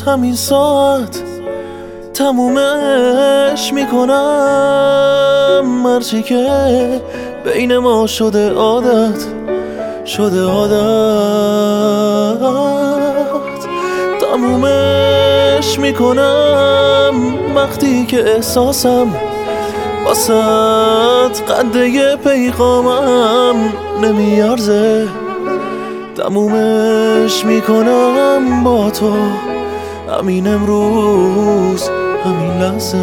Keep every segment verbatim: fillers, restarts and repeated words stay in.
همین ساعت تمومش میکنم. هرچی که بین ما شده عادت، شده عادت، تمومش میکنم. وقتی که احساسم واسط قده یه پیغامم نمیارزه، تمومش میکنم با تو. همین امروز، همین لحظه.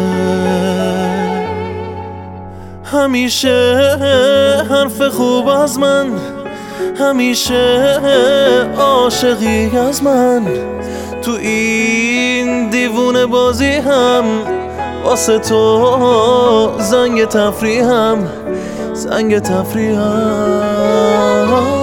همیشه حرف خوب از من، همیشه عاشقی از من. تو این دیوونه بازی هم واسه تو زنگ تفریحم، زنگ تفریحم.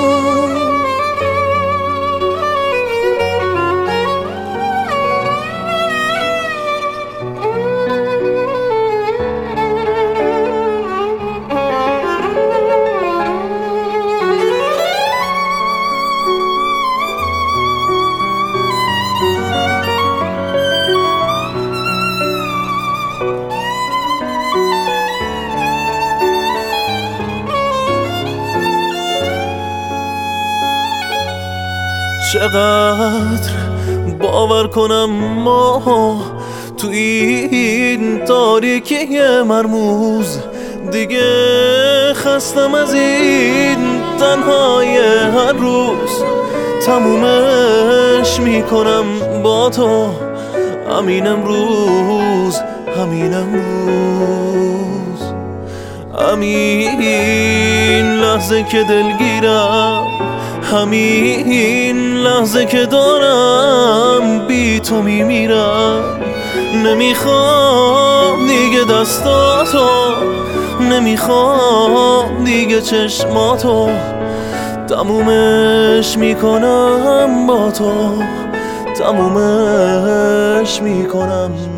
چقدر باور کنم ما تو این تاریکی مرموز، دیگه خستم از این تنهای هر روز. تمومش میکنم با تو، همین امروز، همین امروز. همین لحظه که دلگیرم، همین لحظه که دارم بی تو میمیرم. نمیخوام دیگه دستاتو، نمیخوام دیگه چشماتو. تمومش میکنم با تو، تمومش میکنم.